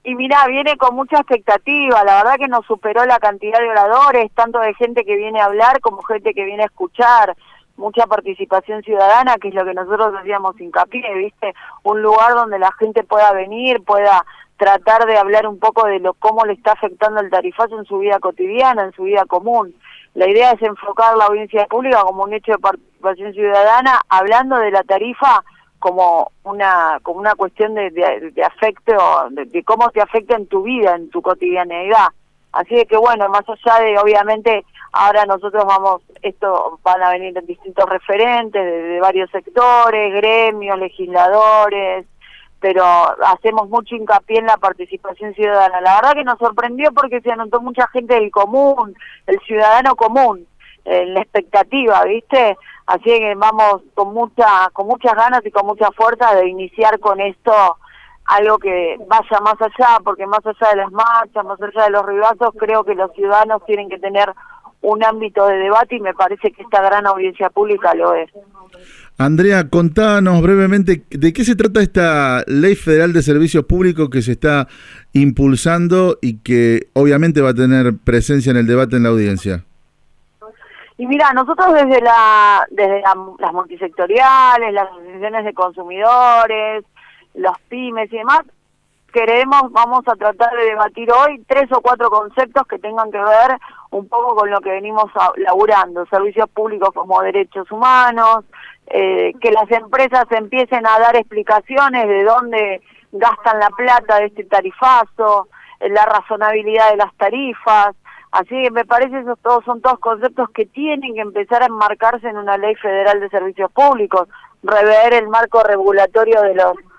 Y mirá, viene con mucha expectativa, la verdad que nos superó la cantidad de oradores, tanto de gente que viene a hablar como gente que viene a escuchar, mucha participación ciudadana, que es lo que nosotros hacíamos hincapié, ¿viste? Un lugar donde la gente pueda venir, pueda tratar de hablar un poco de cómo le está afectando el tarifazo en su vida cotidiana, en su vida común. La idea es enfocar la audiencia pública como un hecho de participación ciudadana, hablando de la tarifa como una cuestión de afecto, de cómo te afecta en tu vida, en tu cotidianeidad. Así de que bueno, más allá de, obviamente, ahora nosotros van a venir distintos referentes de varios sectores, gremios, legisladores, pero hacemos mucho hincapié en la participación ciudadana. La verdad que nos sorprendió porque se anotó mucha gente del común, el ciudadano común, en la expectativa, ¿viste? Así que vamos con muchas ganas y con mucha fuerza de iniciar con esto algo que vaya más allá, porque más allá de las marchas, más allá de los ribazos, creo que los ciudadanos tienen que tener un ámbito de debate y me parece que esta gran audiencia pública lo es. Andrea, contanos brevemente de qué se trata esta Ley Federal de Servicios Públicos que se está impulsando y que obviamente va a tener presencia en el debate en la audiencia. Y mira, nosotros desde las multisectoriales, las asociaciones de consumidores, los pymes y demás, vamos a tratar de debatir hoy 3 o 4 conceptos que tengan que ver un poco con lo que venimos laburando, servicios públicos como derechos humanos, que las empresas empiecen a dar explicaciones de dónde gastan la plata de este tarifazo, la razonabilidad de las tarifas. Así que me parece que son todos conceptos que tienen que empezar a enmarcarse en una ley federal de servicios públicos, rever el marco regulatorio de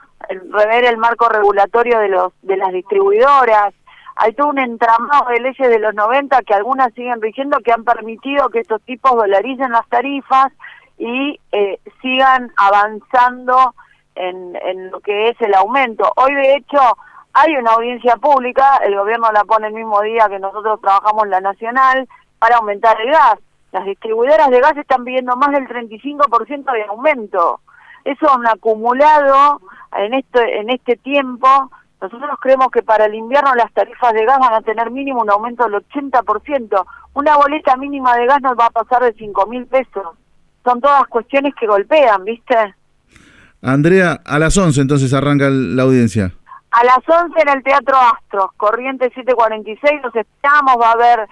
las distribuidoras. Hay todo un entramado de leyes de los 90 que algunas siguen rigiendo, que han permitido que estos tipos dolaricen las tarifas y sigan avanzando en lo que es el aumento. Hoy, de hecho, hay una audiencia pública, el gobierno la pone el mismo día que nosotros trabajamos la nacional, para aumentar el gas. Las distribuidoras de gas están pidiendo más del 35% de aumento. Eso un acumulado en este tiempo. Nosotros creemos que para el invierno las tarifas de gas van a tener mínimo un aumento del 80%. Una boleta mínima de gas nos va a pasar de 5.000 pesos. Son todas cuestiones que golpean, ¿viste? Andrea, a las 11 entonces arranca la audiencia. A las 11 en el Teatro Astros, Corrientes 746, los esperamos, va a haber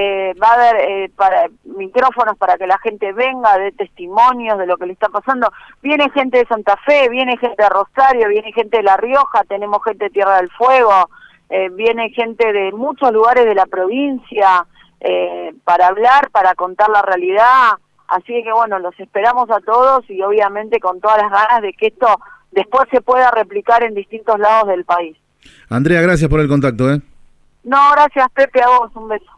micrófonos para que la gente venga, dé testimonios de lo que le está pasando. Viene gente de Santa Fe, viene gente de Rosario, viene gente de La Rioja, tenemos gente de Tierra del Fuego, viene gente de muchos lugares de la provincia para hablar, para contar la realidad. Así que bueno, los esperamos a todos y obviamente con todas las ganas de que esto después se pueda replicar en distintos lados del país. Andrea, gracias por el contacto. No, gracias Pepe, a vos, un beso.